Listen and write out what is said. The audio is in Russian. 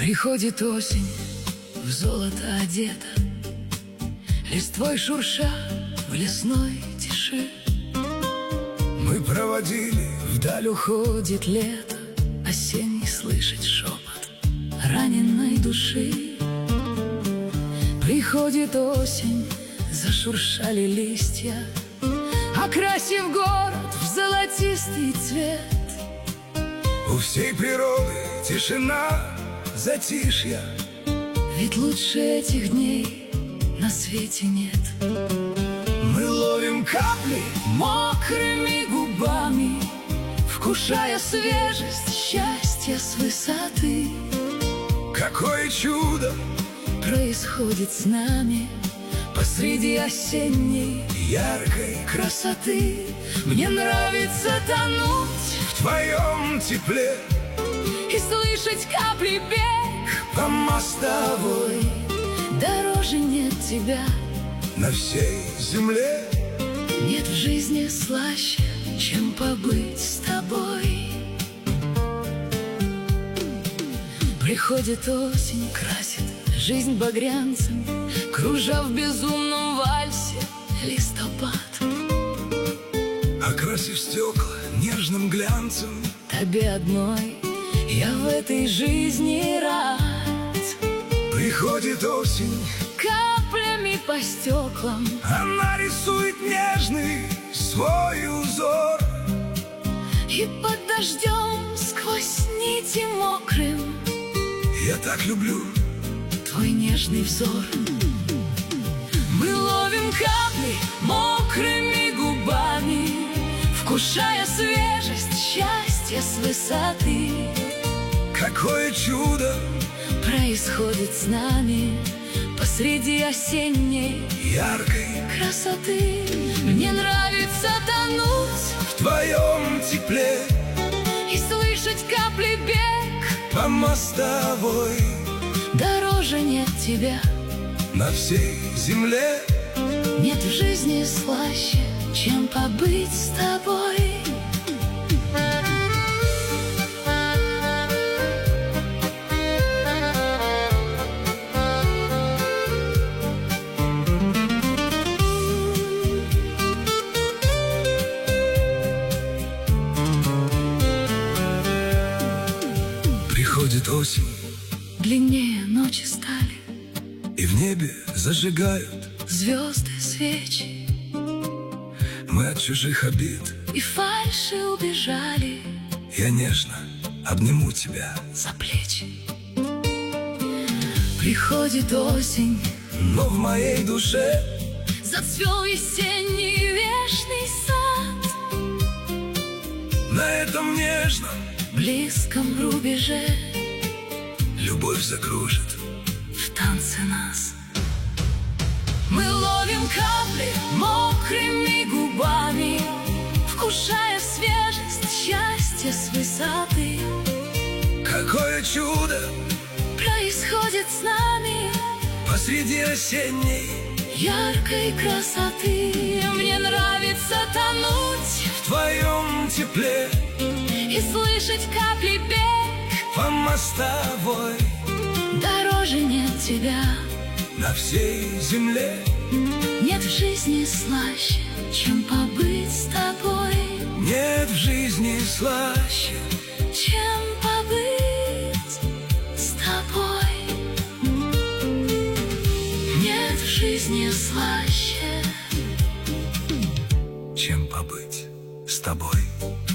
Приходит осень, в золото одета, листвой шурша в лесной тиши. Мы проводили Вдаль уходит лето, осенний слышать шепот раненой души. Приходит осень, зашуршали листья, окрасив город в золотистый цвет. у всей природы тишина, затишья. Ведь лучше этих дней на свете нет. Мы ловим капли Мокрыми губами, вкушая свежесть счастья с высоты. какое чудо Происходит с нами посреди осенней яркой красоты. Мне нравится тонуть в твоем тепле, и слышать капли бег по мостовой дороже нет тебя. на всей земле. Нет в жизни слаще, чем побыть с тобой. Приходит осень, красит жизнь багрянцем, кружа в безумном вальсе листопад. Окрасив стекла нежным глянцем, Тебе одной я в этой жизни рад. приходит осень, Каплями по стеклам она рисует нежный свой узор. и под дождем сквозь нити мокрым Я так люблю твой нежный взор. Мы ловим капли мокрыми губами, вкушая свежесть счастья с высоты. какое чудо Происходит с нами посреди осенней яркой красоты. Мне нравится тонуть в твоем тепле, и слышать капли бег по мостовой дороже нет тебя. на всей земле. Нет в жизни слаще, чем побыть с тобой. Приходит осень, Длиннее ночи стали, и в небе зажигают. звезды, свечи Мы от чужих обид, и фальши убежали я нежно обниму тебя. за плечи. Приходит осень, Но в моей душе зацвел весенний вешний сад. на этом нежном близком рубеже любовь закружит. в танце нас. Мы ловим капли мокрыми губами, вкушая свежесть счастья с высоты. Какое чудо Происходит с нами посреди осенней яркой красоты. Мне нравится тонуть в твоем тепле, и слышать капли бег по мостовой дороже нет тебя. на всей земле. Нет в жизни слаще, чем побыть с тобой. Нет в жизни слаще, Чем побыть с тобой. Нет в жизни слаще. чем побыть с тобой.